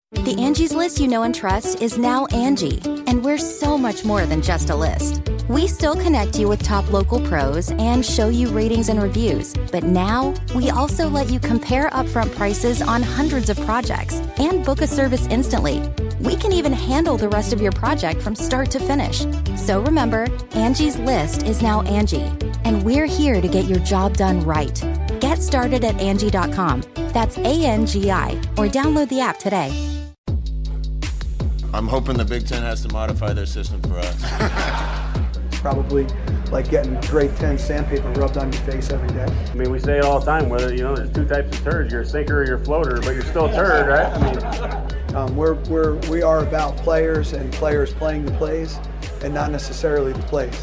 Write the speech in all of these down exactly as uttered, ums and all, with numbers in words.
The Angie's List you know and trust is now Angie, and we're so much more than just a list. We still connect you with top local pros and show you ratings and reviews, but now we also let you compare upfront prices on hundreds of projects and book a service instantly. We can even handle the rest of your project from start to finish. So remember, Angie's List is now Angie, and we're here to get your job done right. Get started at Angie dot com. That's A N G I, or download the app today. I'm hoping the Big Ten has to modify their system for us. Probably like getting grade ten sandpaper rubbed on your face every day. I mean, we say it all the time, whether, you know, there's two types of turds. You're a sinker or you're a floater, but you're still a turd, right? I mean, um, we're, we're, we are about players and players playing the plays and not necessarily the plays.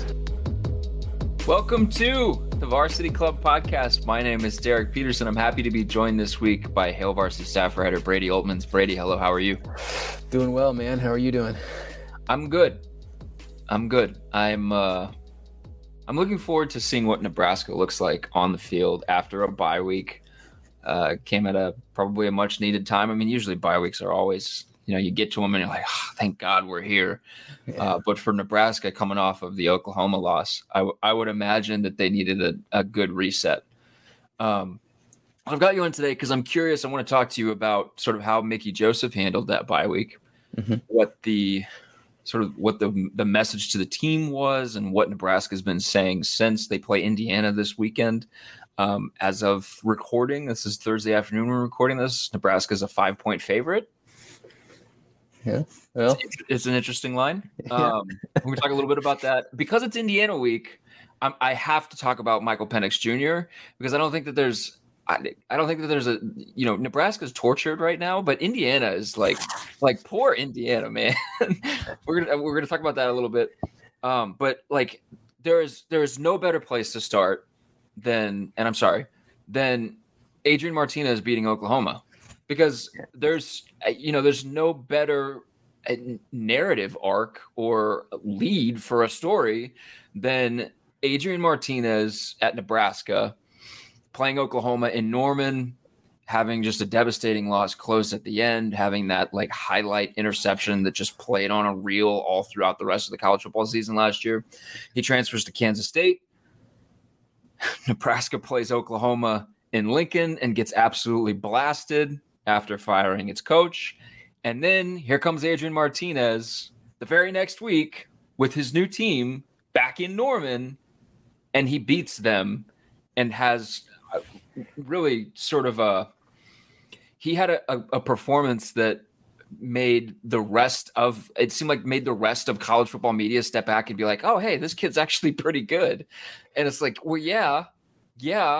Welcome to the Varsity Club podcast. My name is Derek Peterson. I'm happy to be joined this week by Hail Varsity staff writer Brady Oltmans. Brady, hello, how are you? Doing well, man. How are you doing? I'm good. I'm good. I'm uh, I'm looking forward to seeing what Nebraska looks like on the field after a bye week. Uh, came at a probably a much needed time. I mean, usually bye weeks are always, you know, you get to them and you're like, oh, thank God we're here. Yeah. Uh, but for Nebraska coming off of the Oklahoma loss, I, w- I would imagine that they needed a, a good reset. Um, I've got you on today because I'm curious. I want to talk to you about sort of how Mickey Joseph handled that bye week, mm-hmm. what the sort of what the the message to the team was, and what Nebraska's been saying since they play Indiana this weekend. Um, as of recording, this is Thursday afternoon. We're recording this. Nebraska's a five point favorite. Yeah, well, it's, it's an interesting line. Um, we're going to talk a little bit about that because it's Indiana week. I'm, I have to talk about Michael Penix Junior because I don't think that there's, I, I don't think that there's a, you know, Nebraska's tortured right now, but Indiana is like, like poor Indiana, man. we're gonna we're gonna talk about that a little bit. Um, but like, there is there is no better place to start than, and I'm sorry, than Adrian Martinez beating Oklahoma. Because there's, you know, there's no better narrative arc or lead for a story than Adrian Martinez at Nebraska playing Oklahoma in Norman, having just a devastating loss close at the end, having that like highlight interception that just played on a reel all throughout the rest of the college football season last year. He transfers to Kansas State. Nebraska plays Oklahoma in Lincoln and gets absolutely blasted after firing its coach. And then here comes Adrian Martinez the very next week with his new team back in Norman, and he beats them and has really sort of a – he had a, a, a performance that made the rest of – it seemed like made the rest of college football media step back and be like, oh, hey, this kid's actually pretty good. And it's like, well, yeah, yeah.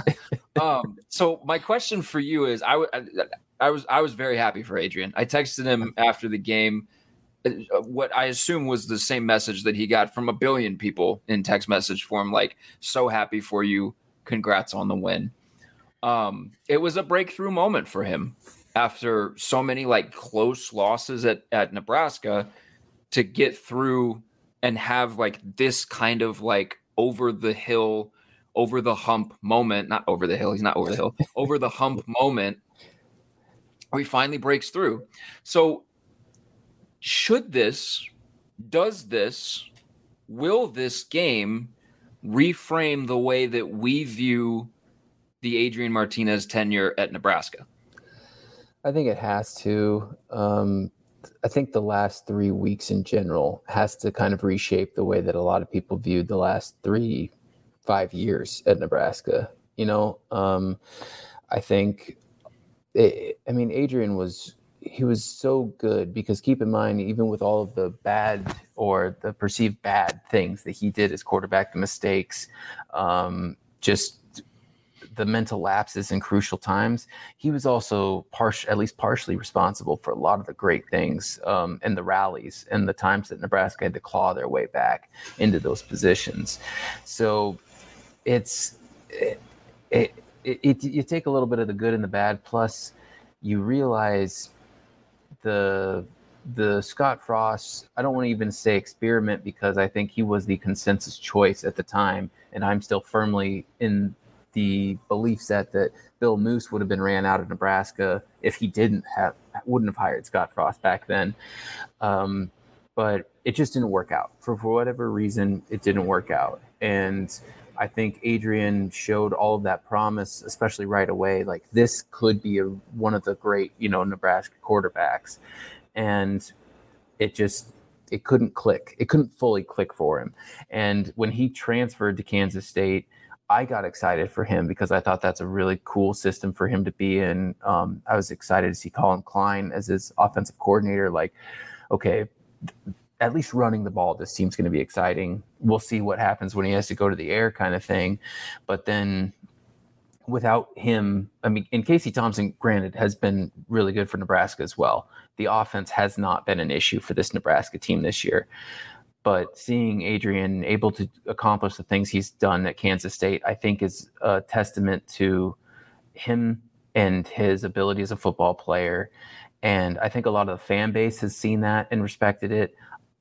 Um, so my question for you is, I, w- I was I was very happy for Adrian. I texted him after the game, what I assume was the same message that he got from a billion people in text message form, like, so happy for you, congrats on the win. Um, it was a breakthrough moment for him after so many like close losses at, at Nebraska to get through and have like this kind of like over the hill over the hump moment, not over the hill. He's not over the hill, over the hump moment where he finally breaks through. So should this, does this, will this game reframe the way that we view the Adrian Martinez tenure at Nebraska? I think it has to. Um, I think the last three weeks in general has to kind of reshape the way that a lot of people viewed the last three five years at Nebraska. You know, um, I think, it, I mean, Adrian was, he was so good because keep in mind, even with all of the bad or the perceived bad things that he did as quarterback, the mistakes, um, just the mental lapses in crucial times, he was also partial, at least partially responsible for a lot of the great things um, and the rallies and the times that Nebraska had to claw their way back into those positions. So it's it, it, it, you take a little bit of the good and the bad, plus you realize the the Scott Frost, I don't want to even say experiment because I think he was the consensus choice at the time, and I'm still firmly in the belief set that Bill Moose would have been ran out of Nebraska if he didn't have wouldn't have hired Scott Frost back then. Um, but it just didn't work out. For, for whatever reason, it didn't work out. And I think Adrian showed all of that promise, especially right away. Like, this could be a, one of the great, you know, Nebraska quarterbacks. And it just, it couldn't click. It couldn't fully click for him. And when he transferred to Kansas State, I got excited for him because I thought that's a really cool system for him to be in. Um, I was excited to see Colin Klein as his offensive coordinator. Like, okay, at least running the ball, this team's going to be exciting. We'll see what happens when he has to go to the air kind of thing. But then without him, I mean, and Casey Thompson, granted, has been really good for Nebraska as well. The offense has not been an issue for this Nebraska team this year. But seeing Adrian able to accomplish the things he's done at Kansas State, I think is a testament to him and his ability as a football player. And I think a lot of the fan base has seen that and respected it.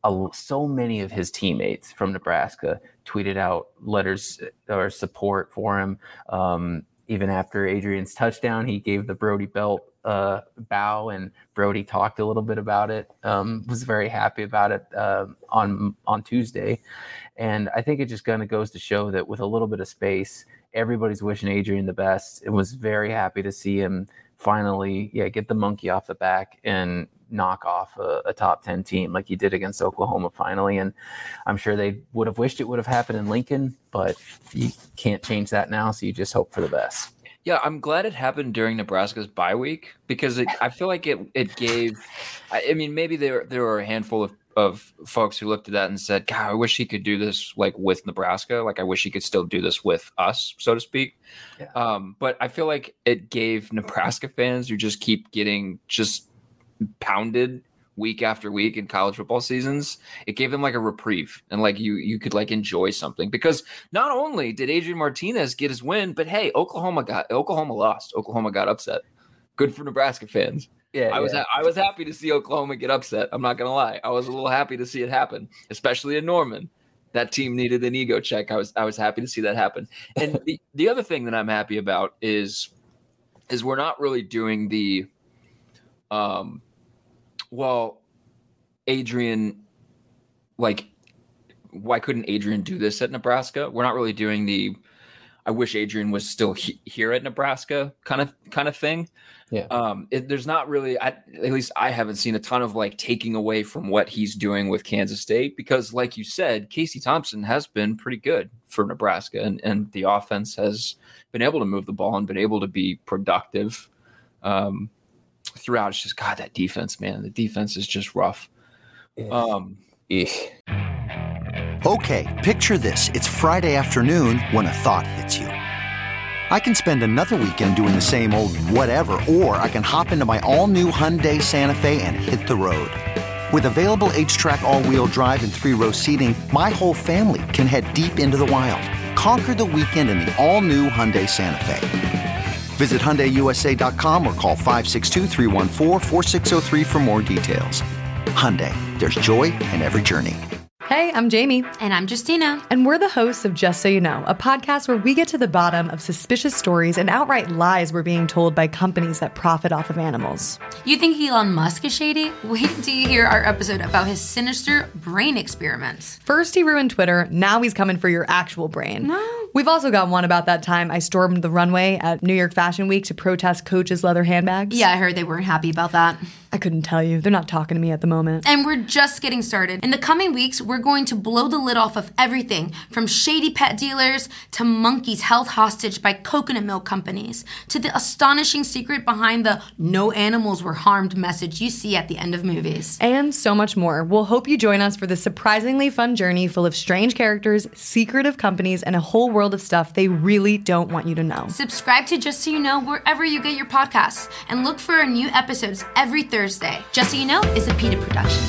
So many of his teammates from Nebraska tweeted out letters or support for him. Um, even after Adrian's touchdown, he gave the Brody Belt uh, bow, and Brody talked a little bit about it. Um, was very happy about it uh, on on Tuesday, and I think it just kind of goes to show that with a little bit of space, everybody's wishing Adrian the best. It was very happy to see him finally, yeah, get the monkey off the back and knock off a, a top ten team like he did against Oklahoma finally. And I'm sure they would have wished it would have happened in Lincoln, but you can't change that now. So you just hope for the best. Yeah, I'm glad it happened during Nebraska's bye week because it, I feel like it it gave – I mean, maybe there there were a handful of, of folks who looked at that and said, God, I wish he could do this like with Nebraska. Like I wish he could still do this with us, so to speak. Yeah. Um, but I feel like it gave Nebraska fans who just keep getting just pounded week after week in college football seasons, it gave them like a reprieve and like you you could like enjoy something because not only did Adrian Martinez get his win, but hey, Oklahoma got Oklahoma lost. Oklahoma got upset. Good for Nebraska fans. Yeah, I was yeah. I was happy to see Oklahoma get upset. I'm not gonna lie. I was a little happy to see it happen, especially in Norman. That team needed an ego check. I was I was happy to see that happen. And the, the other thing that I'm happy about is is we're not really doing the um well, Adrian, like, why couldn't Adrian do this at Nebraska? We're not really doing the, I wish Adrian was still he- here at Nebraska kind of kind of thing. Yeah. Um, it, there's not really, I, at least I haven't seen a ton of like taking away from what he's doing with Kansas State because, like you said, Casey Thompson has been pretty good for Nebraska, and and the offense has been able to move the ball and been able to be productive. Um, throughout. It's just, God, that defense, man, the defense is just rough. Um, okay, picture this. It's Friday afternoon when a thought hits you. I can spend another weekend doing the same old whatever, or I can hop into my all-new Hyundai Santa Fe and hit the road. With available H-Track all-wheel drive and three-row seating, my whole family can head deep into the wild. Conquer the weekend in the all-new Hyundai Santa Fe. Visit Hyundai U S A dot com or call five six two, three one four, four six zero three for more details. Hyundai, there's joy in every journey. Hey, I'm Jamie. And I'm Justina. And we're the hosts of Just So You Know, a podcast where we get to the bottom of suspicious stories and outright lies we're being told by companies that profit off of animals. You think Elon Musk is shady? Wait till you hear our episode about his sinister brain experiments. First he ruined Twitter, now he's coming for your actual brain. No. We've also got one about that time I stormed the runway at New York Fashion Week to protest Coach's leather handbags. Yeah, I heard they weren't happy about that. I couldn't tell you. They're not talking to me at the moment. And we're just getting started. In the coming weeks, we're going to blow the lid off of everything from shady pet dealers to monkeys held hostage by coconut milk companies to the astonishing secret behind the no animals were harmed message you see at the end of movies. And so much more. We'll hope you join us for this surprisingly fun journey full of strange characters, secretive companies, and a whole world of stuff they really don't want you to know. Subscribe to Just So You Know wherever you get your podcasts and look for our new episodes every Thursday. Just So You Know is a PETA production.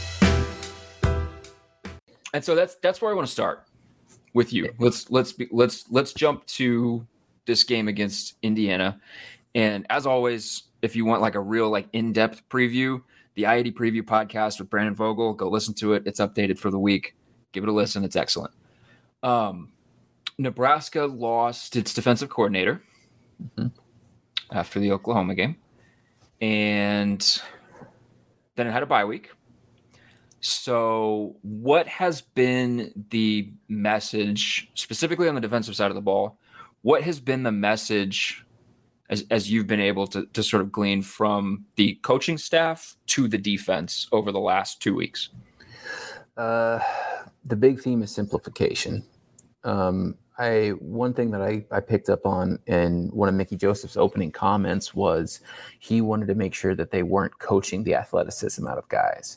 And so that's that's where I want to start with you. Let's let's be, let's let's jump to this game against Indiana. And as always, if you want like a real like in-depth preview, the I eighty Preview podcast with Brandon Vogel, go listen to it. It's updated for the week. Give it a listen. It's excellent. Um, Nebraska lost its defensive coordinator mm-hmm. after the Oklahoma game. and then it had a bye week. So what has been the message, specifically on the defensive side of the ball, what has been the message as, as you've been able to, to sort of glean from the coaching staff to the defense over the last two weeks? Uh, the big theme is simplification. Um, I one thing that I, I picked up on in one of Mickey Joseph's opening comments was he wanted to make sure that they weren't coaching the athleticism out of guys.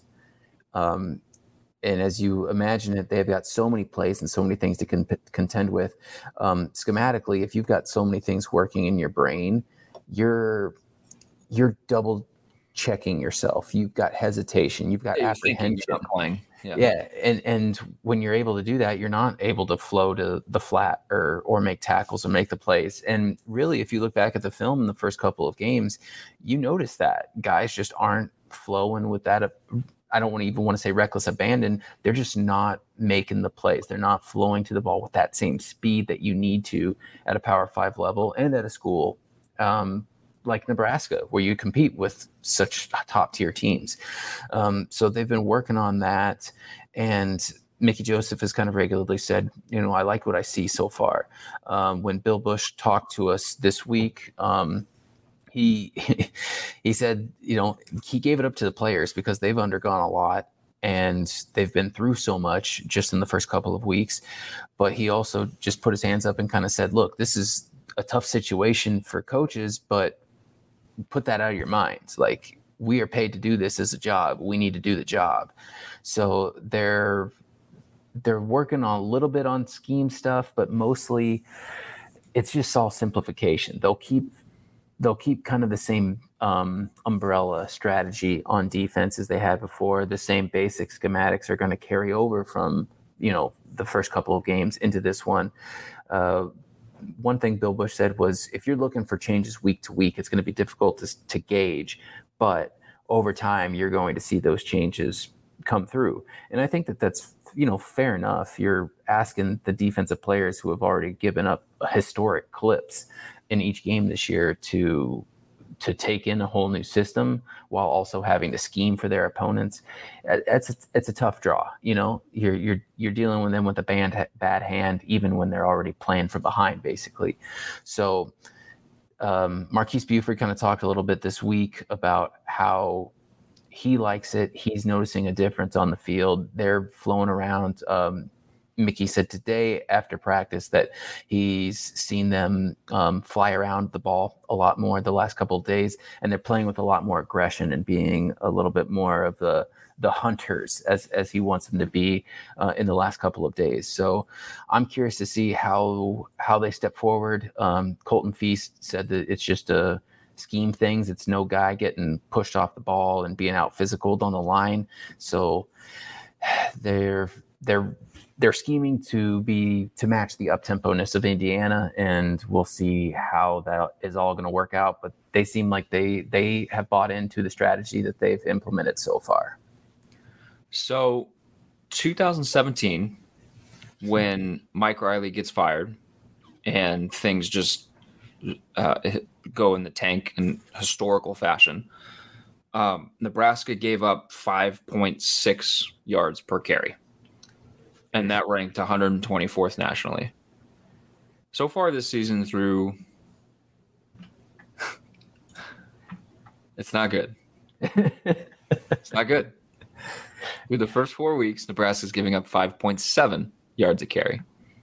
Um, and as you imagine it, they've got so many plays and so many things to con- contend with. Um, schematically, if you've got so many things working in your brain, you're you're double checking yourself. You've got hesitation. You've got yeah, apprehension. You're not playing. Yeah. yeah, and and when you're able to do that, you're not able to flow to the flat or or make tackles or make the plays. And really, if you look back at the film in the first couple of games, you notice that guys just aren't flowing with that. I don't want to even want to say reckless abandon. They're just not making the plays. They're not flowing to the ball with that same speed that you need to at a Power Five level and at a school um, like Nebraska, where you compete with such top tier teams. Um, so they've been working on that. And Mickey Joseph has kind of regularly said, you know, I like what I see so far. Um, when Bill Busch talked to us this week, um, He he said, you know, he gave it up to the players because they've undergone a lot and they've been through so much just in the first couple of weeks. But he also just put his hands up and kind of said, look, this is a tough situation for coaches, but put that out of your minds. Like, we are paid to do this as a job. We need to do the job. So they're they're working on a little bit on scheme stuff, but mostly it's just all simplification. They'll keep They'll keep kind of the same um, umbrella strategy on defense as they had before. The same basic schematics are going to carry over from, you know, the first couple of games into this one. Uh, one thing Bill Busch said was, if you're looking for changes week to week, it's going to be difficult to, to gauge, but over time you're going to see those changes come through. And I think that that's, you know, fair enough. You're asking the defensive players who have already given up historic clips in each game this year to to take in a whole new system while also having to scheme for their opponents. It's a, it's a tough draw. You know, you're you're you're dealing with them with a bad bad hand, even when they're already playing from behind, basically. So um, Marquise Buford kind of talked a little bit this week about how he likes it. He's noticing a difference on the field. They're flowing around. Um, Mickey said today after practice that he's seen them um, fly around the ball a lot more the last couple of days, and they're playing with a lot more aggression and being a little bit more of the the hunters as as he wants them to be uh, in the last couple of days. So I'm curious to see how how they step forward. Um, Colton Feast said that it's just a scheme things. It's no guy getting pushed off the ball and being out physical on the line. So they're they're they're scheming to be to match the up-tempo-ness of Indiana, and we'll see how that is all going to work out. But they seem like they they have bought into the strategy that they've implemented so far. So two thousand seventeen, when Mike Riley gets fired and things just uh, go in the tank in historical fashion, um, Nebraska gave up five point six yards per carry. And that ranked one hundred twenty-fourth nationally. So far this season through, it's not good. It's not good. Through the first four weeks, Nebraska's giving up five point seven yards a carry.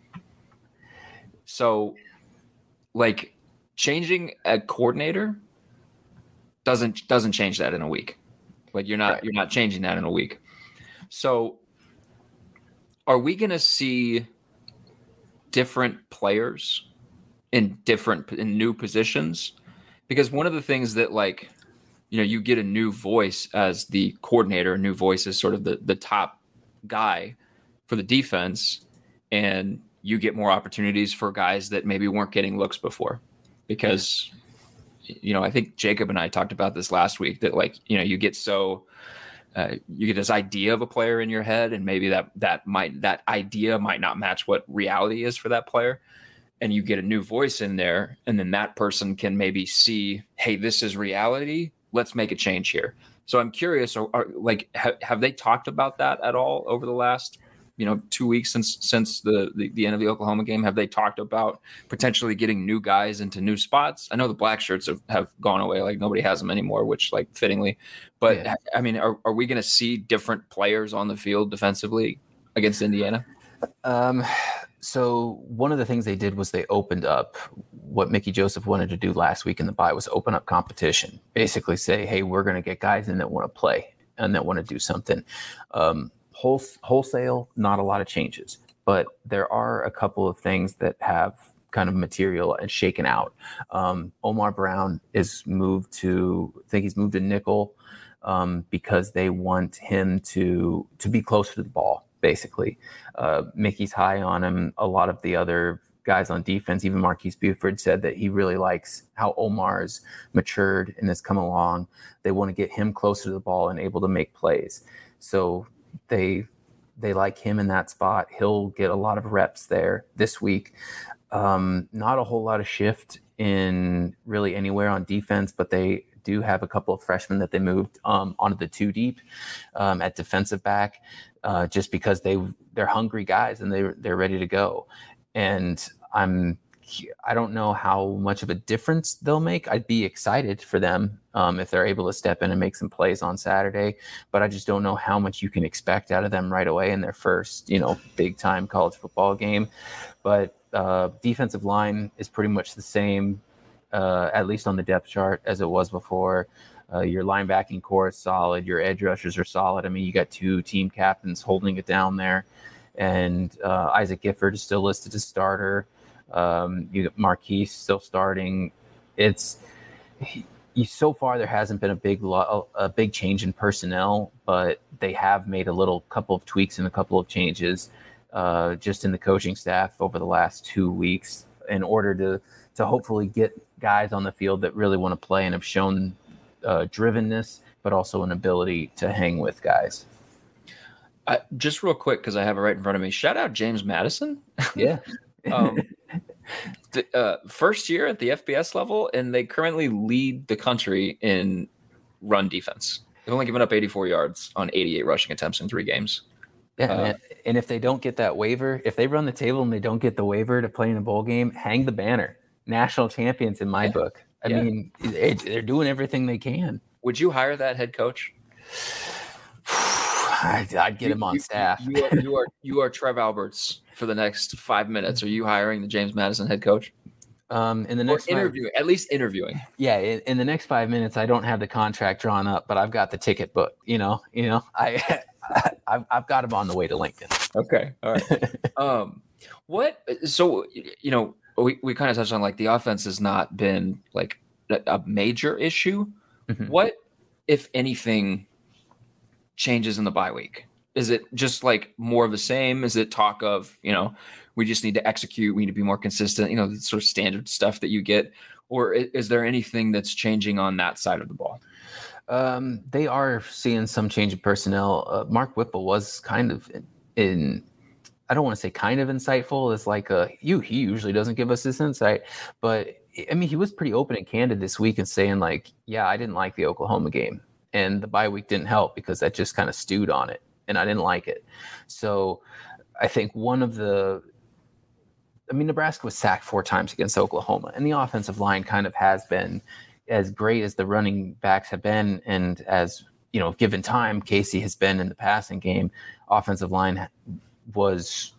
So, like, changing a coordinator doesn't doesn't change that in a week. Like, you're not right. you're not changing that in a week. So, are we going to see different players in different in new positions? Because one of the things that, like, you know, you get a new voice as the coordinator, a new voice as sort of the, the top guy for the defense, and you get more opportunities for guys that maybe weren't getting looks before. Because, you know, I think Jacob and I talked about this last week, that, like, you know, you get so uh, you get this idea of a player in your head, and maybe that that might that idea might not match what reality is for that player. And you get a new voice in there, and then that person can maybe see, hey, this is reality, let's make a change here. So I'm curious, are, are, like, ha- have they talked about that at all over the last, you know, two weeks since since the, the the end of the Oklahoma game? Have they talked about potentially getting new guys into new spots? I know the black shirts have, have gone away, like nobody has them anymore, which like fittingly. But yeah. I mean, are are we going to see different players on the field defensively against Indiana? Um, so one of the things they did was they opened up what Mickey Joseph wanted to do last week in the bye was open up competition. Basically say, hey, we're going to get guys in that want to play and that want to do something. Um, whole, wholesale, not a lot of changes, but there are a couple of things that have kind of material and shaken out. Um, Omar Brown is moved to, I think he's moved to nickel um, because they want him to to be closer to the ball. Basically, uh, Mickey's high on him. A lot of the other guys on defense, even Marquise Buford, said that he really likes how Omar's matured and has come along. They want to get him closer to the ball and able to make plays. So they they like him in that spot. He'll get a lot of reps there this week. Um, not a whole lot of shift in really anywhere on defense, but they do have a couple of freshmen that they moved um, onto the two deep um, at defensive back. Uh, just because they they're hungry guys and they they're ready to go, and I'm I don't know how much of a difference they'll make. I'd be excited for them um, if they're able to step in and make some plays on Saturday, but I just don't know how much you can expect out of them right away in their first you know big time college football game. But uh, defensive line is pretty much the same, uh, at least on the depth chart as it was before. Uh, your linebacking core is solid. Your edge rushers are solid. I mean, you got two team captains holding it down there. And uh, Isaac Gifford is still listed as starter. Um, you got Marquise still starting. It's he, so far there hasn't been a big lo- a big change in personnel, but they have made a little couple of tweaks and a couple of changes uh, just in the coaching staff over the last two weeks in order to to hopefully get guys on the field that really want to play and have shown Uh, drivenness, but also an ability to hang with guys. Uh, just real quick, because I have it right in front of me. Shout out James Madison. Yeah. um, the, uh, first year at the F B S level, and they currently lead the country in run defense. They've only given up eighty-four yards on eighty-eight rushing attempts in three games. Yeah, uh, and, and if they don't get that waiver, if they run the table and they don't get the waiver to play in a bowl game, hang the banner. National champions in my yeah. book. I yeah. mean, it, they're doing everything they can. Would you hire that head coach? I'd, I'd get you, him on you, staff. You are, you are you are Trev Alberts for the next five minutes. Are you hiring the James Madison head coach? Um, in the next or interviewing, five, at least interviewing. Yeah, in, in the next five minutes, I don't have the contract drawn up, but I've got the ticket booked. You know, you know, I, I I've, I've got him on the way to Lincoln. Okay, all right. um, what? So you know. We we kind of touched on like the offense has not been like a major issue. Mm-hmm. What, if anything, changes in the bye week? Is it just like more of the same? Is it talk of, you know, we just need to execute, we need to be more consistent, you know, the sort of standard stuff that you get? Or is there anything that's changing on that side of the ball? Um, they are seeing some change in personnel. Uh, Mark Whipple was kind of in, in I don't want to say kind of insightful. It's like a, you, he usually doesn't give us this insight, but I mean, he was pretty open and candid this week and saying like, yeah, I didn't like the Oklahoma game and the bye week didn't help because that just kind of stewed on it and I didn't like it. So I think one of the, I mean, Nebraska was sacked four times against Oklahoma and the offensive line kind of has been as great as the running backs have been. And as, you know, given time, Casey has been in the passing game, offensive line was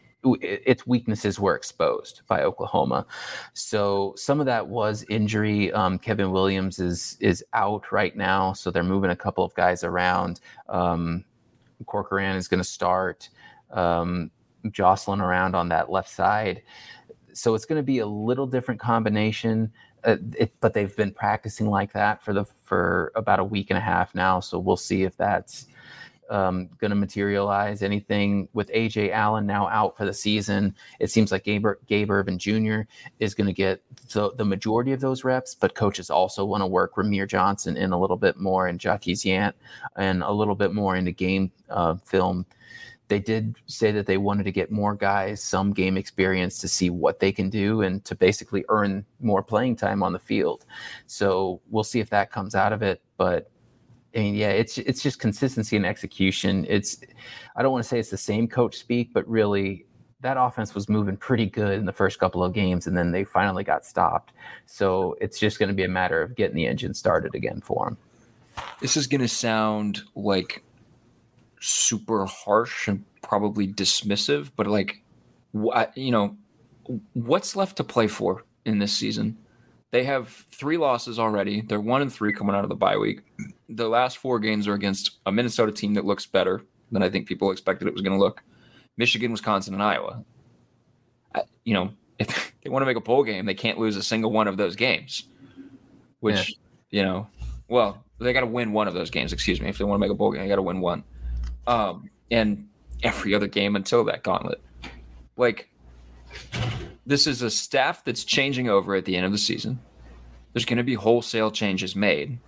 its weaknesses were exposed by Oklahoma. So some of that was injury. Um, Kevin Williams is is out right now, so they're moving a couple of guys around. Um, Corcoran is going to start, um, jostling around on that left side. So it's going to be a little different combination. Uh, it, but they've been practicing like that for the for about a week and a half now. So we'll see if that's Um, going to materialize. Anything with A J Allen now out for the season. It seems like Gabe, Gabe Irvin Junior is going to get the, the majority of those reps, but coaches also want to work Ramir Johnson in a little bit more and Jaquez Yant and a little bit more into game uh, film they did say that they wanted to get more guys some game experience to see what they can do and to basically earn more playing time on the field. So we'll see if that comes out of it. But I mean, yeah, it's it's just consistency and execution. It's I don't want to say it's the same coach speak, but really that offense was moving pretty good in the first couple of games, and then they finally got stopped. So it's just going to be a matter of getting the engine started again for them. This is going to sound like super harsh and probably dismissive, but like, wh- you know, what's left to play for in this season? They have three losses already. They're one and three coming out of the bye week. The last four games are against a Minnesota team that looks better than I think people expected it was going to look. Michigan, Wisconsin, and Iowa. I, you know, if they want to make a bowl game, they can't lose a single one of those games, which, yeah. you know, well, they got to win one of those games, excuse me. If they want to make a bowl game, they got to win one. Um, and every other game until that gauntlet. Like, this is a staff that's changing over at the end of the season. There's going to be wholesale changes made.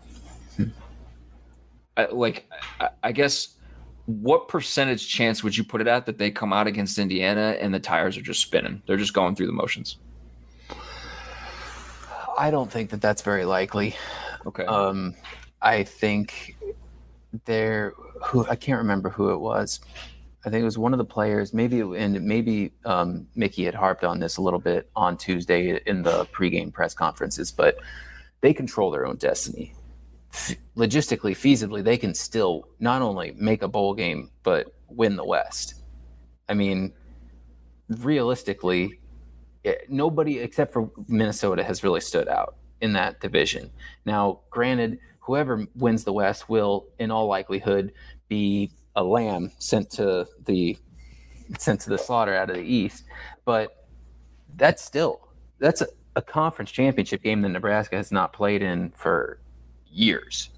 I, like, I, I guess, what percentage chance would you put it at that they come out against Indiana and the tires are just spinning? They're just going through the motions. I don't think that that's very likely. Okay. Um, I think there, who I can't remember who it was. I think it was one of the players, maybe, and maybe um, Mickey had harped on this a little bit on Tuesday in the pregame press conferences, but they control their own destiny. F- logistically, feasibly, they can still not only make a bowl game, but win the West. I mean, realistically, it, nobody except for Minnesota has really stood out in that division. Now, granted, whoever wins the West will, in all likelihood, be a lamb sent to the sent to the slaughter out of the East. But that's still that's a, a conference championship game that Nebraska has not played in for years.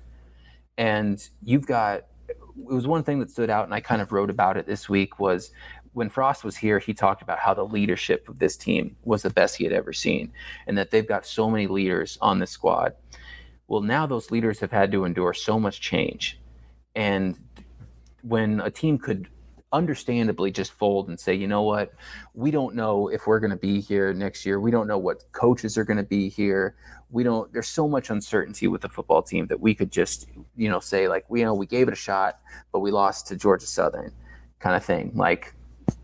And you've got it was one thing that stood out, and I kind of wrote about it this week, was when Frost was here, he talked about how the leadership of this team was the best he had ever seen, and that they've got so many leaders on this squad. Well, now those leaders have had to endure so much change. And when a team could understandably just fold and say, you know what, we don't know if we're going to be here next year. We don't know what coaches are going to be here. We don't, there's so much uncertainty with the football team that we could just, you know, say like, we, you know, we gave it a shot, but we lost to Georgia Southern kind of thing. Like,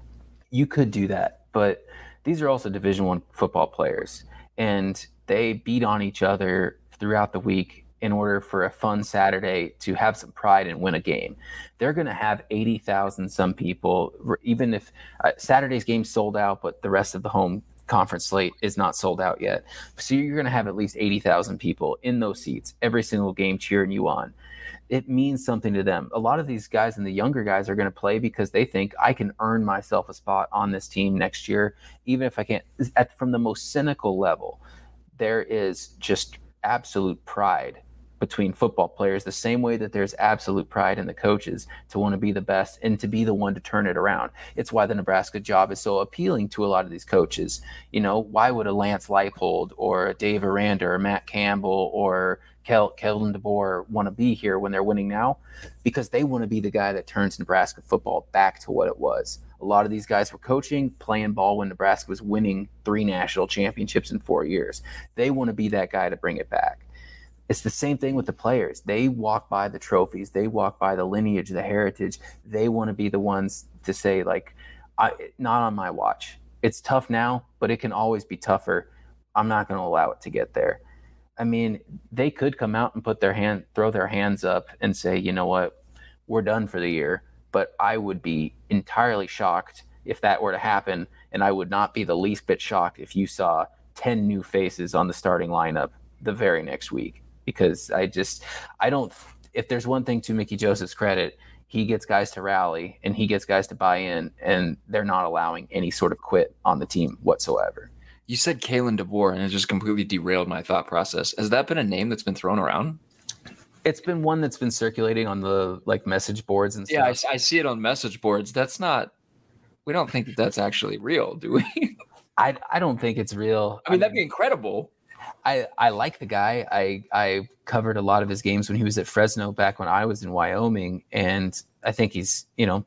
you could do that, but these are also Division One football players, and they beat on each other throughout the week in order for a fun Saturday to have some pride and win a game. They're going to have eighty thousand some people, even if uh, Saturday's game sold out, but the rest of the home conference slate is not sold out yet. So you're going to have at least eighty thousand people in those seats every single game cheering you on. It means something to them. A lot of these guys and the younger guys are going to play because they think I can earn myself a spot on this team next year, even if I can't. At, from the most cynical level, there is just absolute pride between football players, the same way that there's absolute pride in the coaches to want to be the best and to be the one to turn it around. It's why the Nebraska job is so appealing to a lot of these coaches. You know, why would a Lance Leipold or a Dave Aranda or Matt Campbell or Kel- Kellen DeBoer want to be here when they're winning now? Because they want to be the guy that turns Nebraska football back to what it was. A lot of these guys were coaching, playing ball when Nebraska was winning three national championships in four years. They want to be that guy to bring it back. It's the same thing with the players. They walk by the trophies. They walk by the lineage, the heritage. They want to be the ones to say, like, I, not on my watch. It's tough now, but it can always be tougher. I'm not going to allow it to get there. I mean, they could come out and put their hand, throw their hands up and say, you know what, we're done for the year. But I would be entirely shocked if that were to happen, and I would not be the least bit shocked if you saw ten new faces on the starting lineup the very next week. Because I just, I don't, if there's one thing to Mickey Joseph's credit, he gets guys to rally and he gets guys to buy in, and they're not allowing any sort of quit on the team whatsoever. You said Kalen DeBoer, and it just completely derailed my thought process. Has that been a name that's been thrown around? It's been one that's been circulating on the like message boards and stuff. Yeah, I, I see it on message boards. That's not, we don't think that that's actually real, do we? I, I don't think it's real. I mean, that'd be incredible. I, I like the guy. I, I covered a lot of his games when he was at Fresno back when I was in Wyoming. And I think he's, you know,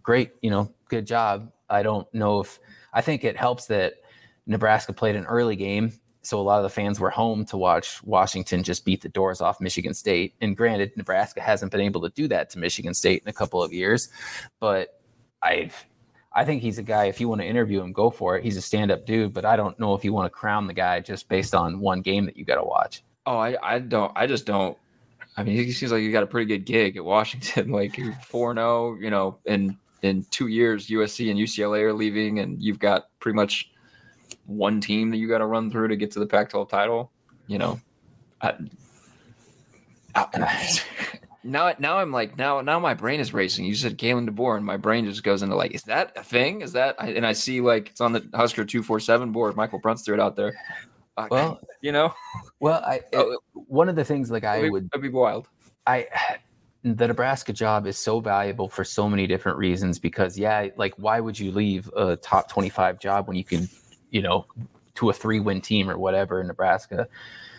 great, you know, good job. I don't know if I think it helps that Nebraska played an early game. So a lot of the fans were home to watch Washington just beat the doors off Michigan State. And granted, Nebraska hasn't been able to do that to Michigan State in a couple of years. But I I think he's a guy, if you want to interview him, go for it. He's a stand-up dude. But I don't know if you want to crown the guy just based on one game that you got to watch. Oh, I, I don't. I just don't. I mean, he seems like you got a pretty good gig at Washington. Like you're four and oh, you know, in, in two years, U S C and U C L A are leaving. And you've got pretty much one team that you got to run through to get to the Pac twelve title, you know. I, I, now, now I'm like, now, now my brain is racing. You said Kalen DeBoer, and my brain just goes into like, is that a thing? Is that? And I see like it's on the Husker two forty-seven board. Michael Brunt's threw it out there. Uh, well, you know, well, I it, one of the things like I it'd be, would, it'd be wild. I. The Nebraska job is so valuable for so many different reasons because, yeah, like why would you leave a top twenty-five job when you can, you know, to a three-win team or whatever in Nebraska?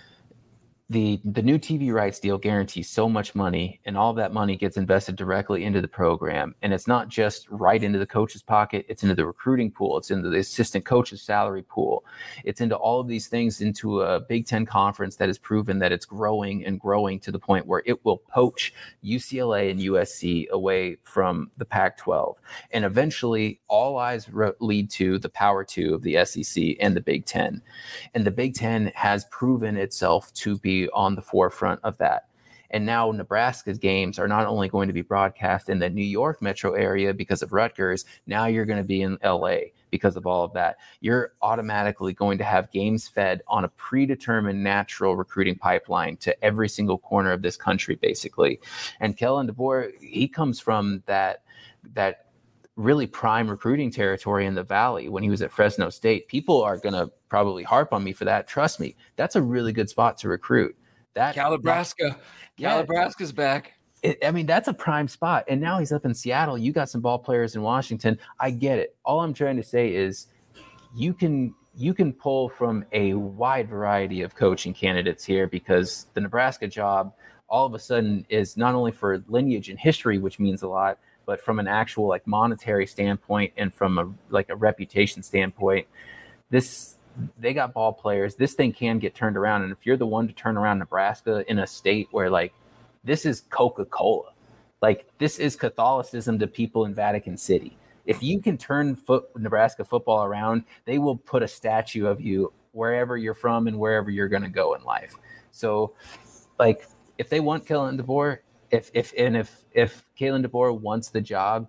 The the new T V rights deal guarantees so much money, and all of that money gets invested directly into the program. And it's not just right into the coach's pocket. It's into the recruiting pool. It's into the assistant coach's salary pool. It's into all of these things, into a Big Ten conference that has proven that it's growing and growing to the point where it will poach U C L A and U S C away from the Pac twelve. And eventually, all eyes re- lead to the Power Two of the S E C and the Big Ten. And the Big Ten has proven itself to be on the forefront of that. And now Nebraska's games are not only going to be broadcast in the New York metro area because of Rutgers, now you're going to be in L A because of all of that. You're automatically going to have games fed on a predetermined natural recruiting pipeline to every single corner of this country, basically. And Kalen DeBoer, he comes from that, that really prime recruiting territory in the Valley when he was at Fresno State. People are going to probably harp on me for that. Trust me, that's a really good spot to recruit. That Calibraska, yeah, Calibraska's back. It, I mean, that's a prime spot. And now he's up in Seattle. You got some ball players in Washington. I get it. All I'm trying to say is you can you can pull from a wide variety of coaching candidates here because the Nebraska job all of a sudden is not only for lineage and history, which means a lot, but from an actual like monetary standpoint and from a like a reputation standpoint, this they got ball players. This thing can get turned around. And if you're the one to turn around Nebraska in a state where like this is Coca-Cola, like this is Catholicism to people in Vatican City. If you can turn foot, Nebraska football around, they will put a statue of you wherever you're from and wherever you're going to go in life. So like if they want Kalen DeBoer, if, if, and if, if Kalen DeBoer wants the job,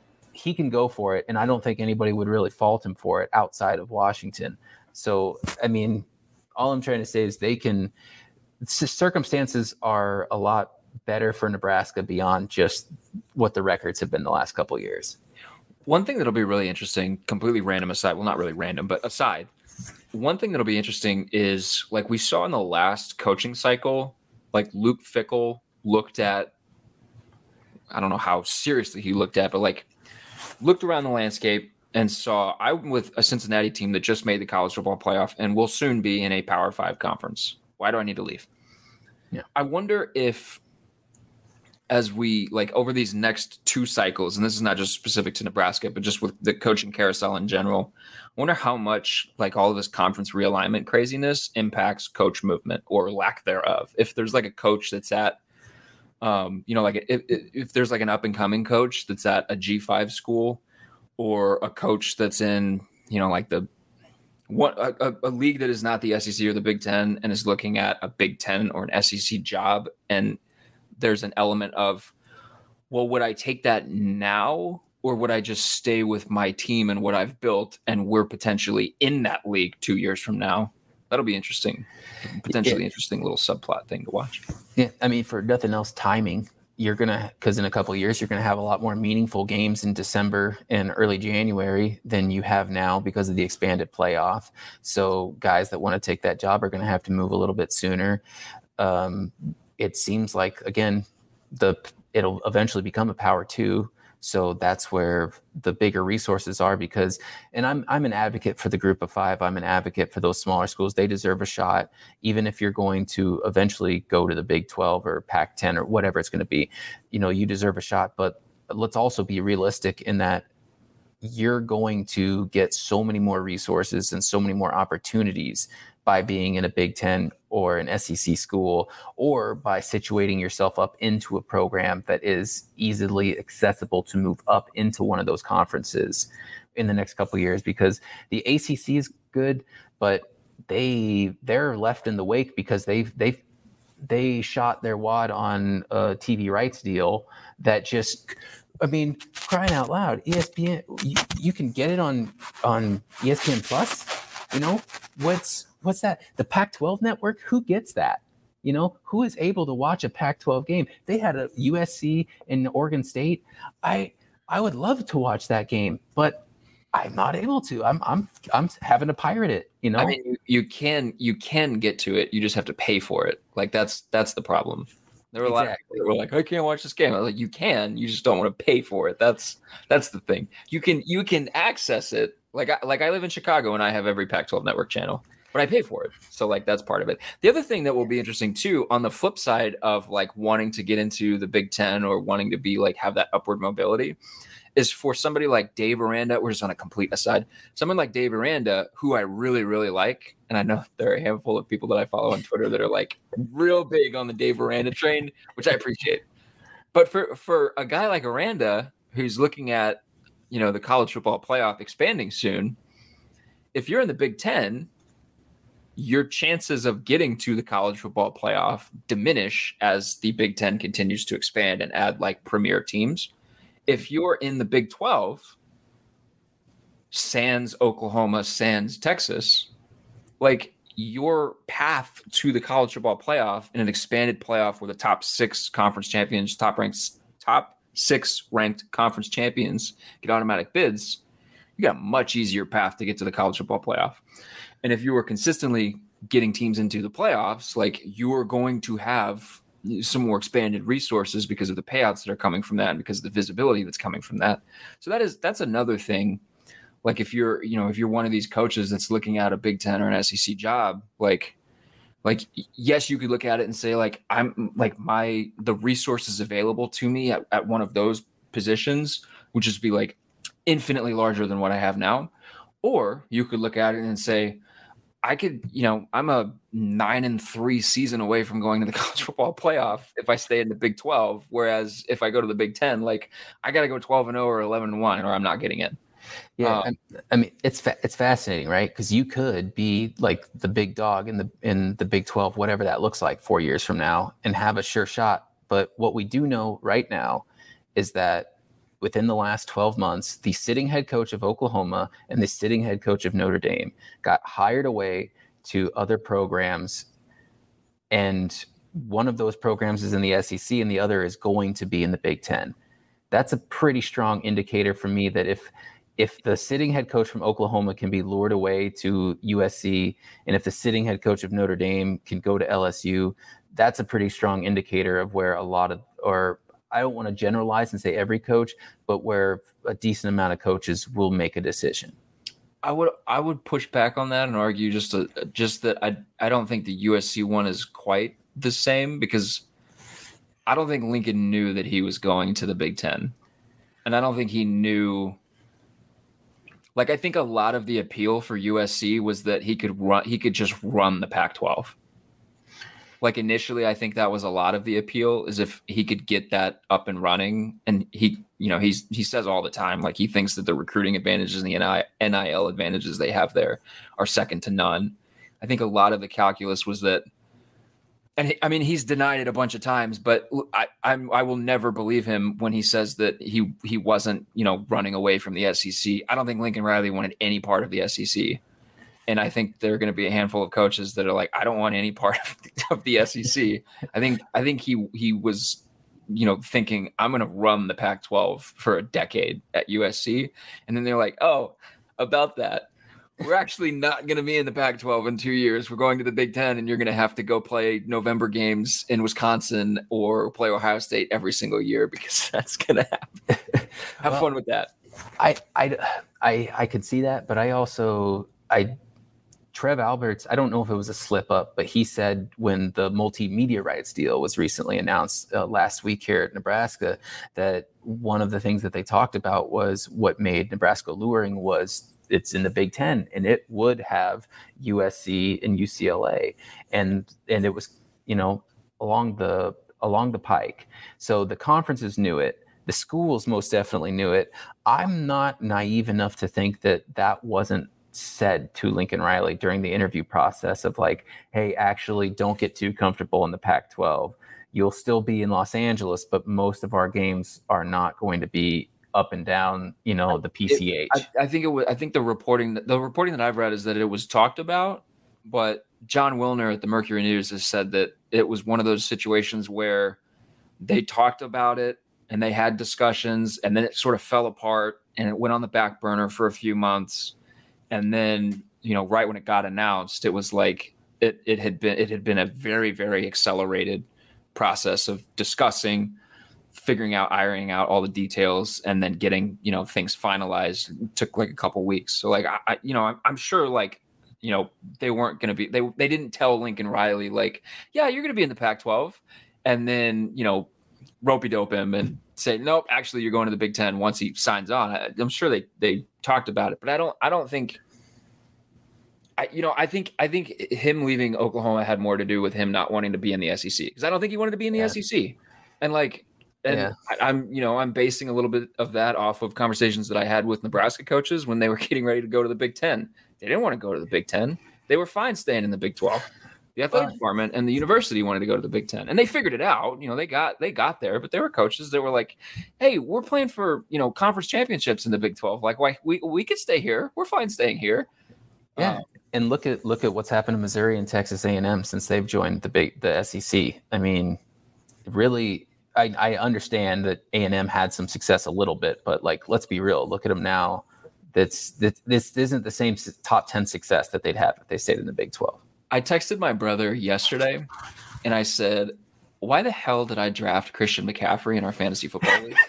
he can go for it. And I don't think anybody would really fault him for it outside of Washington. So, I mean, all I'm trying to say is they can, circumstances are a lot better for Nebraska beyond just what the records have been the last couple of years. One thing that'll be really interesting, completely random aside, well, not really random, but aside, one thing that'll be interesting is like we saw in the last coaching cycle, like Luke Fickell looked at, I don't know how seriously he looked at, but like looked around the landscape and saw I'm with a Cincinnati team that just made the college football playoff and will soon be in a Power Five conference. Why do I need to leave? Yeah. I wonder if as we like over these next two cycles, and this is not just specific to Nebraska, but just with the coaching carousel in general, I wonder how much like all of this conference realignment craziness impacts coach movement or lack thereof. If there's like a coach that's at, um, you know, like if, if there's like an up and coming coach that's at a G five school or a coach that's in, you know, like the what a, a league that is not the S E C or the Big Ten and is looking at a Big Ten or an S E C job, and there's an element of, well, would I take that now or would I just stay with my team and what I've built and we're potentially in that league two years from now? That'll be interesting, potentially yeah. interesting little subplot thing to watch. Yeah, I mean, for nothing else, timing. You're going to, because in a couple of years, you're going to have a lot more meaningful games in December and early January than you have now because of the expanded playoff. So guys that want to take that job are going to have to move a little bit sooner. Um, it seems like, again, the it'll eventually become a Power Two. So that's where the bigger resources are because, and I'm I'm an advocate for the group of five. I'm an advocate for those smaller schools. They deserve a shot, even if you're going to eventually go to the Big twelve or Pac ten or whatever it's going to be. You know, you deserve a shot, but let's also be realistic in that you're going to get so many more resources and so many more opportunities by being in a Big Ten or an S E C school, or by situating yourself up into a program that is easily accessible to move up into one of those conferences in the next couple of years. Because the A C C is good, but they they're left in the wake because they've they've they shot their wad on a T V rights deal that just, I mean, crying out loud, E S P N, you, you can get it on on E S P N Plus. You know, what's what's that? The Pac twelve network? Who gets that? You know, who is able to watch a Pac twelve game? They had a U S C and Oregon State. I I would love to watch that game, but I'm not able to. I'm I'm I'm having to pirate it. You know, I mean, you, you can you can get to it. You just have to pay for it. Like that's that's the problem. There were a lot of people that were like, I can't watch this game. I was like, you can, you just don't want to pay for it. That's that's the thing. You can you can access it. Like I, like I live in Chicago and I have every Pac twelve network channel, but I pay for it. So like that's part of it. The other thing that will be interesting too, on the flip side of like wanting to get into the Big Ten or wanting to be like have that upward mobility, is for somebody like Dave Aranda. We're just on a complete aside. Someone like Dave Aranda, who I really, really like. And I know there are a handful of people that I follow on Twitter that are like real big on the Dave Aranda train, which I appreciate. But for, for a guy like Aranda, who's looking at, you know, the college football playoff expanding soon, if you're in the Big Ten, your chances of getting to the college football playoff diminish as the Big Ten continues to expand and add like premier teams. If you're in the Big twelve, sans Oklahoma, sans Texas, like your path to the college football playoff in an expanded playoff where the top six conference champions, top ranked, top six ranked conference champions get automatic bids, you got a much easier path to get to the college football playoff. And if you were consistently getting teams into the playoffs, like you are going to have some more expanded resources because of the payouts that are coming from that and because of the visibility that's coming from that. So that is, that's another thing. Like if you're, you know, if you're one of these coaches that's looking at a Big Ten or an S E C job, like, like, yes, you could look at it and say like, I'm like my, the resources available to me at, at one of those positions would just be like infinitely larger than what I have now. Or you could look at it and say, I could, you know, I'm a nine and three season away from going to the college football playoff if I stay in the Big twelve. Whereas if I go to the Big Ten, like I got to go twelve and oh or eleven and one, or I'm not getting in. Yeah, Um, I mean, it's fa- it's fascinating, right? Because you could be like the big dog in the in the Big twelve, whatever that looks like, four years from now, and have a sure shot. But what we do know right now is that within the last twelve months, the sitting head coach of Oklahoma and the sitting head coach of Notre Dame got hired away to other programs, and one of those programs is in the S E C, and the other is going to be in the Big Ten. That's a pretty strong indicator for me that if if the sitting head coach from Oklahoma can be lured away to U S C, and if the sitting head coach of Notre Dame can go to L S U, that's a pretty strong indicator of where a lot of, or I don't want to generalize and say every coach, but where a decent amount of coaches will make a decision. I would I would push back on that and argue just a, just that I I don't think the U S C one is quite the same, because I don't think Lincoln knew that he was going to the Big Ten, and I don't think he knew. Like, I think a lot of the appeal for U S C was that he could run, he could just run the Pac twelve. Like initially, I think that was a lot of the appeal, is if he could get that up and running. And he, you know, he's, he says all the time, like he thinks that the recruiting advantages and the N I L advantages they have there are second to none. I think a lot of the calculus was that, and he, I mean, he's denied it a bunch of times, but I, I'm, I will never believe him when he says that he, he wasn't, you know, running away from the S E C. I don't think Lincoln Riley wanted any part of the S E C. And I think there are going to be a handful of coaches that are like, I don't want any part of the, of the S E C. I think, I think he, he was, you know, thinking I'm going to run the Pac twelve for a decade at U S C. And then they're like, oh, about that, we're actually not going to be in the Pac twelve in two years. We're going to the Big Ten, and you're going to have to go play November games in Wisconsin or play Ohio State every single year, because that's going to happen. Have well, fun with that. I, I, I, I could see that, but I also, I Trev Alberts, I don't know if it was a slip up, but he said when the multimedia rights deal was recently announced uh, last week here at Nebraska, that one of the things that they talked about was what made Nebraska alluring was it's in the Big Ten, and it would have U S C and U C L A, and and it was, you know, along the along the pike. So the conferences knew it. The schools most definitely knew it. I'm not naive enough to think that that wasn't said to Lincoln Riley during the interview process of like, hey, actually don't get too comfortable in the Pac twelve. You'll still be in Los Angeles, but most of our games are not going to be up and down, you know, the P C H. It, I, I think it was, I think the reporting, the reporting that I've read is that it was talked about, but John Wilner at the Mercury News has said that it was one of those situations where they talked about it and they had discussions and then it sort of fell apart and it went on the back burner for a few months. And then, you know, right when it got announced, it was like it, it had been it had been a very, very accelerated process of discussing, figuring out, ironing out all the details, and then getting, you know, things finalized. It took like a couple weeks. So like, I, I you know, I'm, I'm sure like, you know, they weren't going to be, they, they didn't tell Lincoln Riley, like, yeah, you're going to be in the Pac twelve. And then, you know, ropey dope him and say, nope, actually you're going to the Big Ten once he signs on. I, I'm sure they, they talked about it, but I don't, I don't think, I, you know, I think, I think him leaving Oklahoma had more to do with him not wanting to be in the S E C, because I don't think he wanted to be in the yeah. S E C. And like, and yeah. I, I'm, you know, I'm basing a little bit of that off of conversations that I had with Nebraska coaches when they were getting ready to go to the Big Ten. They didn't want to go to the Big Ten. They were fine staying in the Big twelve. The athletic department and the university wanted to go to the Big Ten, and they figured it out. You know, they got they got there, but there were coaches that were like, "Hey, we're playing for, you know, conference championships in the Big twelve. Like, why we we could stay here? We're fine staying here." Yeah, um, and look at look at what's happened to Missouri and Texas A and M since they've joined the big the S E C. I mean, really, I, I understand that A and M had some success a little bit, but like, let's be real. Look at them now. That's that this isn't the same top ten success that they'd have if they stayed in the Big twelve. I texted my brother yesterday and I said, why the hell did I draft Christian McCaffrey in our fantasy football league?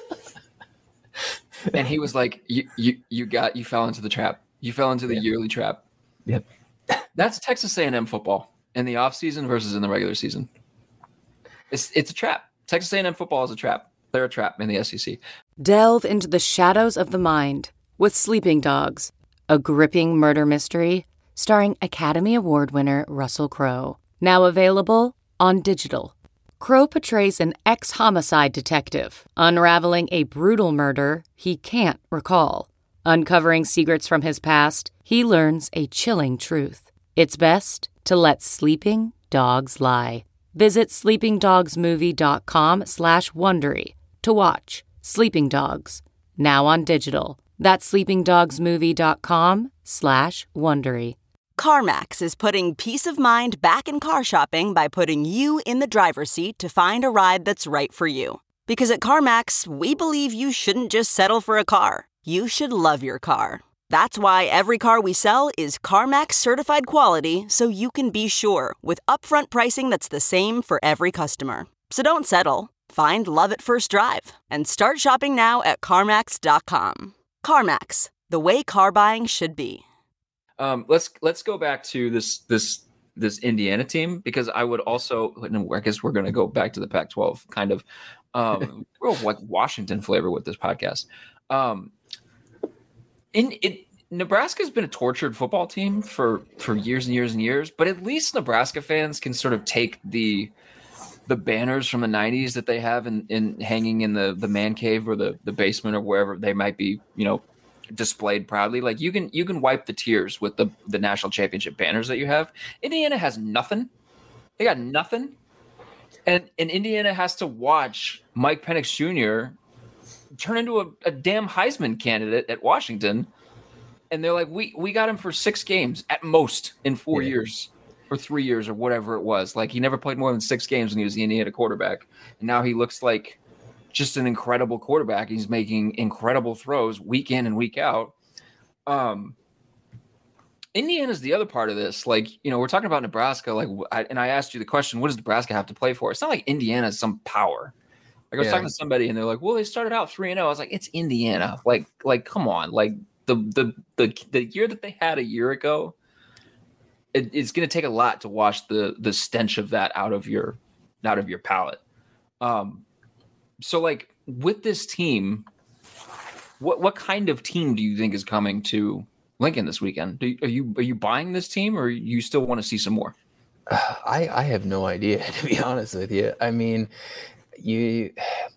And he was like, you, you, you got, you fell into the trap. You fell into the yep. yearly trap. Yep. That's Texas A and M football in the off season versus in the regular season. It's, it's a trap. Texas A and M football is a trap. They're a trap in the S E C. Delve into the shadows of the mind with Sleeping Dogs, a gripping murder mystery starring Academy Award winner Russell Crowe. Now available on digital. Crowe portrays an ex-homicide detective unraveling a brutal murder he can't recall. Uncovering secrets from his past, he learns a chilling truth. It's best to let sleeping dogs lie. Visit sleepingdogsmovie.com slash Wondery to watch Sleeping Dogs, now on digital. That's sleepingdogsmovie.com slash Wondery. CarMax is putting peace of mind back in car shopping by putting you in the driver's seat to find a ride that's right for you. Because at CarMax, we believe you shouldn't just settle for a car. You should love your car. That's why every car we sell is CarMax certified quality, so you can be sure with upfront pricing that's the same for every customer. So don't settle. Find love at first drive and start shopping now at CarMax dot com. CarMax, the way car buying should be. Um, let's let's go back to this this this Indiana team, because I would also, I guess we're going to go back to the Pac twelve kind of um, real like Washington flavor with this podcast. Um, in it, Nebraska's been a tortured football team for for years and years and years, but at least Nebraska fans can sort of take the the banners from the nineties that they have in, in hanging in the the man cave or the the basement or wherever they might be, you know, displayed proudly. Like you can you can wipe the tears with the the national championship banners that you have. Indiana has nothing. They got nothing. And and Indiana has to watch Mike Penix Junior turn into a, a damn Heisman candidate at Washington. And they're like, we we got him for six games at most in four yeah. years or three years or whatever it was. Like he never played more than six games when he was the Indiana quarterback. And now he looks like just an incredible quarterback. He's making incredible throws week in and week out. Um, Indiana's the other part of this. Like, you know, we're talking about Nebraska. Like, I, and I asked you the question, what does Nebraska have to play for? It's not like Indiana is some power. Like I was yeah. talking to somebody and they're like, well, they started out three and oh. I was like, it's Indiana. Like, like, come on. Like the, the, the, the year that they had a year ago, it, it's going to take a lot to wash the the stench of that out of your out of your palate. Um, so like with this team, what what kind of team do you think is coming to Lincoln this weekend? Do, are you are you buying this team, or you still want to see some more? I I have no idea, to be honest with you. I mean, you.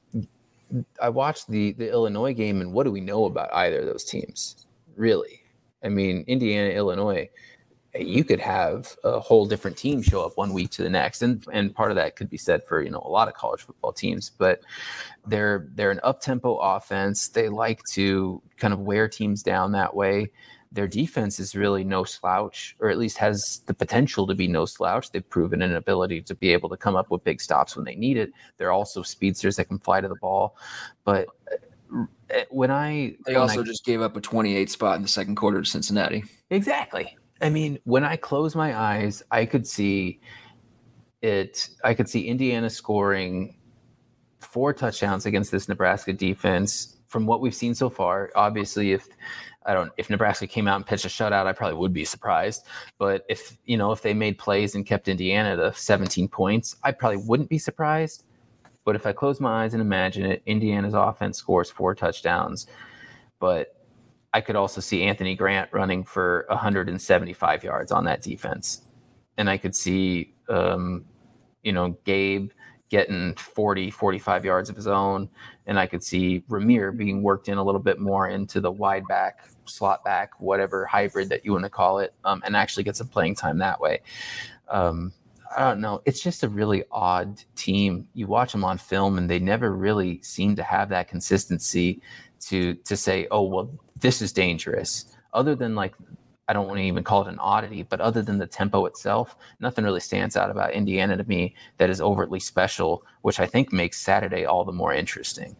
I watched the the Illinois game, and what do we know about either of those teams, really? I mean, Indiana, Illinois, you could have a whole different team show up one week to the next, and and part of that could be said for, you know, a lot of college football teams. But they're they're an up-tempo offense. They like to kind of wear teams down that way. Their defense is really no slouch, or at least has the potential to be no slouch. They've proven an ability to be able to come up with big stops when they need it. They're also speedsters that can fly to the ball. But when I they when also I, just gave up a twenty-eight spot in the second quarter to Cincinnati. Exactly. I mean, when I close my eyes, I could see it. I could see Indiana scoring four touchdowns against this Nebraska defense. From what we've seen so far, obviously, if I don't, if Nebraska came out and pitched a shutout, I probably would be surprised. But if, you know, if they made plays and kept Indiana to seventeen points, I probably wouldn't be surprised. But if I close my eyes and imagine it, Indiana's offense scores four touchdowns. But I could also see Anthony Grant running for one hundred seventy-five yards on that defense. And I could see, um, you know, Gabe getting forty, forty-five yards of his own. And I could see Ramir being worked in a little bit more into the wide back, slot back, whatever hybrid that you want to call it, um, and actually get some playing time that way. Um, I don't know. It's just a really odd team. You watch them on film, and they never really seem to have that consistency to to say, oh, well, this is dangerous. Other than, like, I don't want to even call it an oddity, but other than the tempo itself, nothing really stands out about Indiana to me that is overtly special, which I think makes Saturday all the more interesting.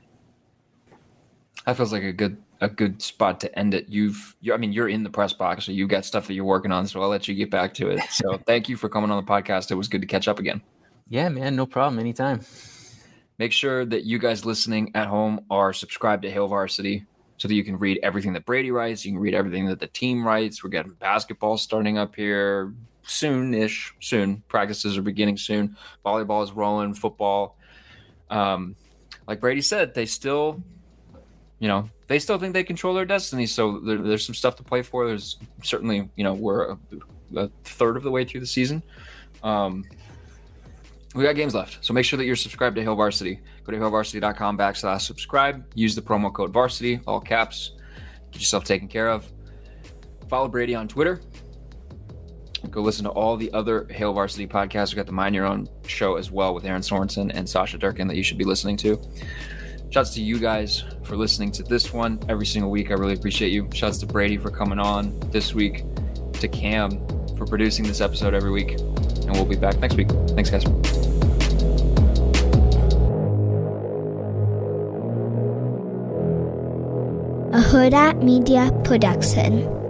That feels like a good a good spot to end it. You've, you, I mean, you're in the press box, so you've got stuff that you're working on, so I'll let you get back to it. So thank you for coming on the podcast. It was good to catch up again. Yeah, man, no problem. Anytime. Make sure that you guys listening at home are subscribed to Hail Varsity so that you can read everything that Brady writes. You can read everything that the team writes. We're getting basketball starting up here soon-ish, soon. Practices are beginning soon. Volleyball is rolling, football. Um, like Brady said, they still, you know, they still think they control their destiny. So there, there's some stuff to play for. There's certainly, you know, we're a, a third of the way through the season. Um, we got games left. So make sure that you're subscribed to Hail Varsity. Go to hailvarsity.com backslash subscribe. Use the promo code varsity, all caps. Get yourself taken care of. Follow Brady on Twitter. Go listen to all the other Hail Varsity podcasts. We got the Mind Your Own show as well with Aaron Sorensen and Sasha Durkin that you should be listening to. Shouts to you guys for listening to this one every single week. I really appreciate you. Shouts to Brady for coming on this week. To Cam for producing this episode every week. And we'll be back next week. Thanks, guys. A Huda Media Production.